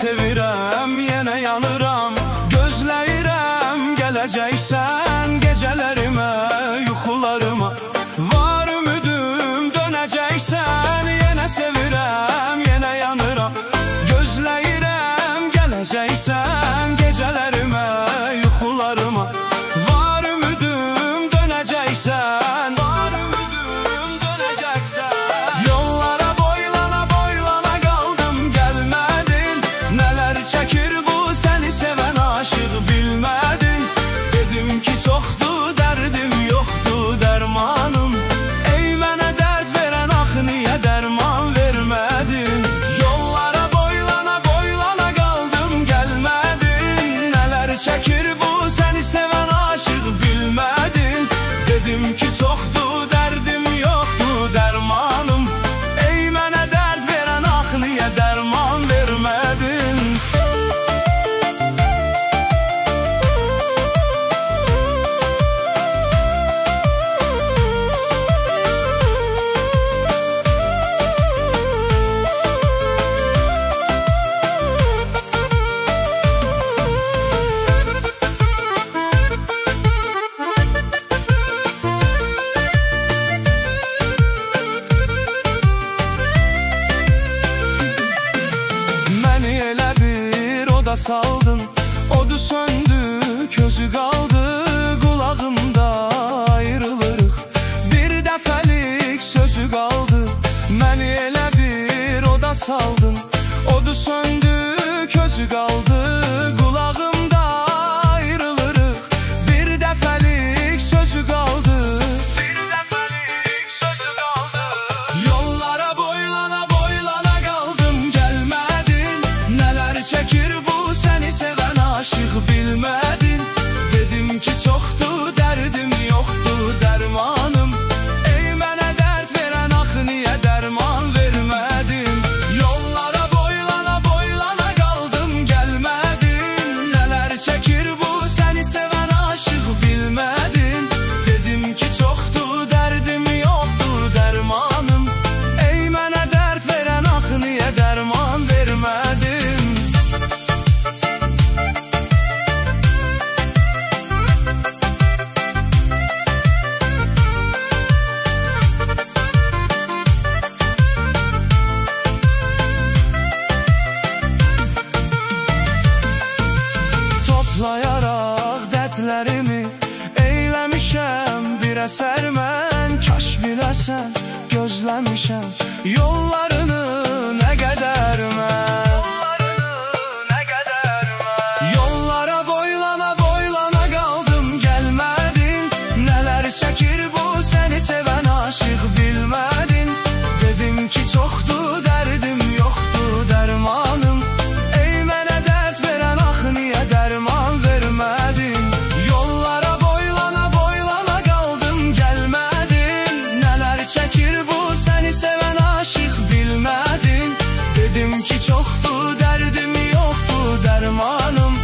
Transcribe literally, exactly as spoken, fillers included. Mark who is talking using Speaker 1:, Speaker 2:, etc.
Speaker 1: sevirəm, yenə yanıram. Gözləyirəm gələcəksən gecələrimə, yuxularıma. Var ümidim dönəcəksən. Yenə sevirəm, yenə yanıram. Gözləyirəm gələcəksən gecələrimə, yuxularıma. Var ümidim dönəcəksən. Var ümidim dönəcəksən. Yollara boylana boylana qaldım, gəlmədin. Nələr çəkir bu səni sevən aşıq, bilmədin. Dedim ki çoxdur dərdim, yoxdur dərmanım. Ey mənə dərd verən ax, niyə dərman vermədin? Yollara boylana boylana qaldım, gəlmədin. Nələr çəkir bu səni sevən aşıq, bilmədin. Dedim ki çoxdur dərdim, yoxdur dərmanım. Ey mənə dərd verən ax, niyə dərman vermədin? Məni elə bir oda saldın, odu söndü, közü qaldı qulağımda, ayrılırıq. Bir dəfəlik sözü qaldı. Məni elə bir oda saldın, odu söndü, közü qaldı qulağımda, ayrılırıq. Bir dəfəlik sözü qaldı. Bir dəfəlik sözü qaldı. Yollara boylana boylana qaldım, gəlmədin. Nələr çəkir bu səni sevən aşıq, bilmədin. Dedim ki çoxdur dərdim, yoxdur dərmanım. Ey mənə dərd verən ax, niyə dərman vermədin? Yollara boylana boylana qaldım, gəlmədin. Nələr çəkir bu səni sevən aşıq, bilmədin. Dedim ki çoxdur dərdim, yoxdur dərmanım. Ey mənə dərd verən ax, niyə dərman vermədin? Toplayaraq dərdlərimi eyləmişəm bir əsər mən. Kaş biləsən, gözləmişəm yollarını nə qədər mən. Yollara boylana boylana qaldım, gəlmədin. Nələr çəkir bu səni sevən aşıq, bilmədin. Dedim ki çoxdur dərdim, yoxdur dərmanım. Ey mənə dərd verən ax, niyə dərman vermədin? Yollara boylana boylana qaldım, gəlmədin. Nələr çəkir bu səni sevən aşıq, bilmədin. Dedim ki çoxdur dərdim, yoxdur dərmanım.